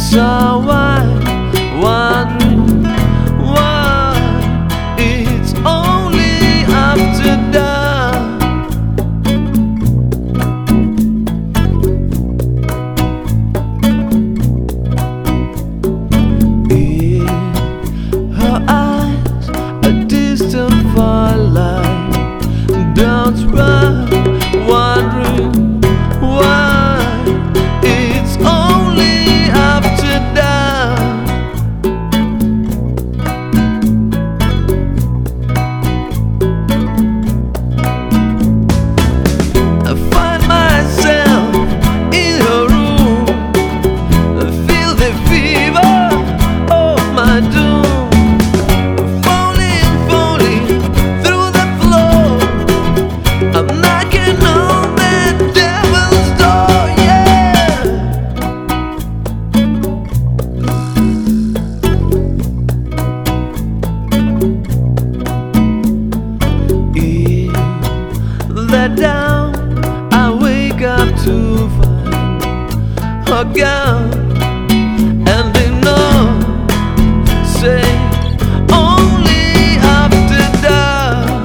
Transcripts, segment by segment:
So why, wondering why it's only after dark. In her eyes a distant firelight, don't run, wondering why it's only after dark. I find myself in her room, I feel the fever of my doom, falling, falling through the floor. I'm knocking on that devil's door, yeah. In the down, I wake up to find her gone, and they know, say, only after dark.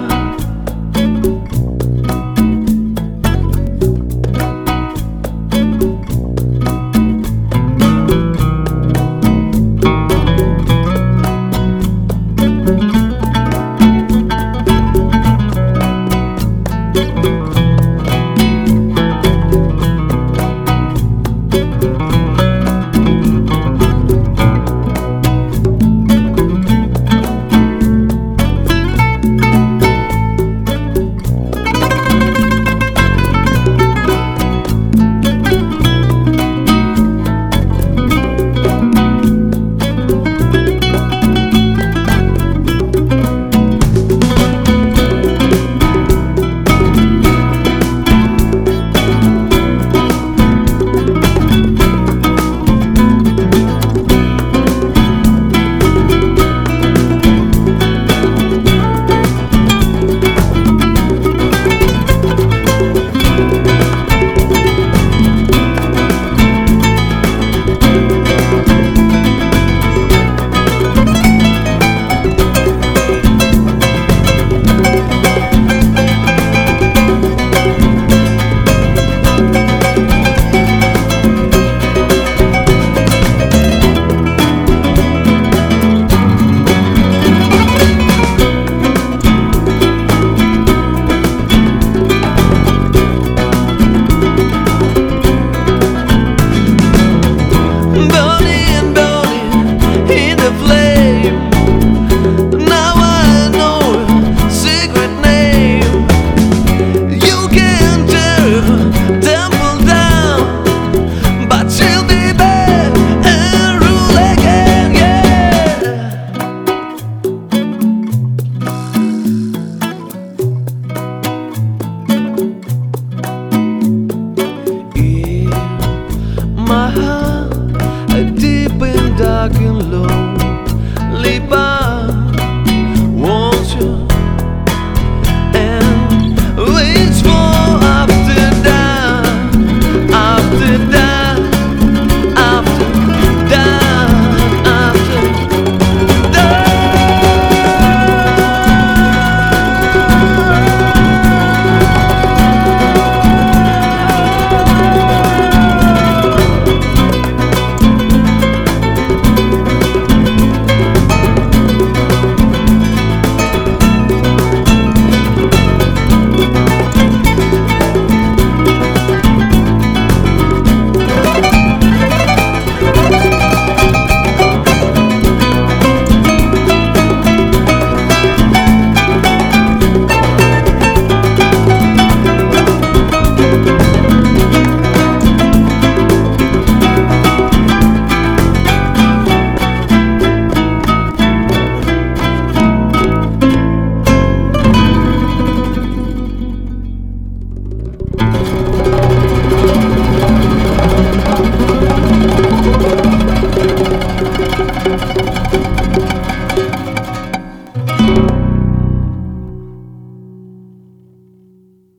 My heart, deep and dark and lonely.